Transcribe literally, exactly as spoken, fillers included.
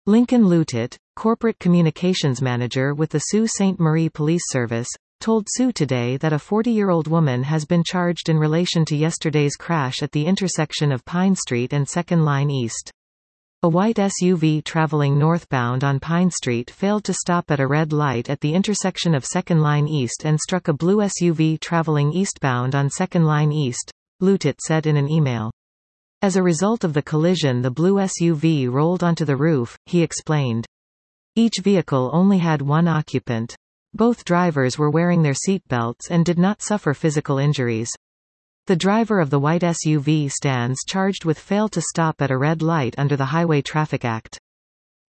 Lincoln Lutet, corporate communications manager with the Sault Ste. Marie Police Service, told S U today that a forty-year-old woman has been charged in relation to yesterday's crash at the intersection of Pine Street and Second Line East. A white S U V traveling northbound on Pine Street failed to stop at a red light at the intersection of Second Line East and struck a blue S U V traveling eastbound on Second Line East, Lutet said in an email. As a result of the collision, the blue S U V rolled onto the roof, he explained. Each vehicle only had one occupant. Both drivers were wearing their seatbelts and did not suffer physical injuries. The driver of the white S U V stands charged with fail to stop at a red light under the Highway Traffic Act.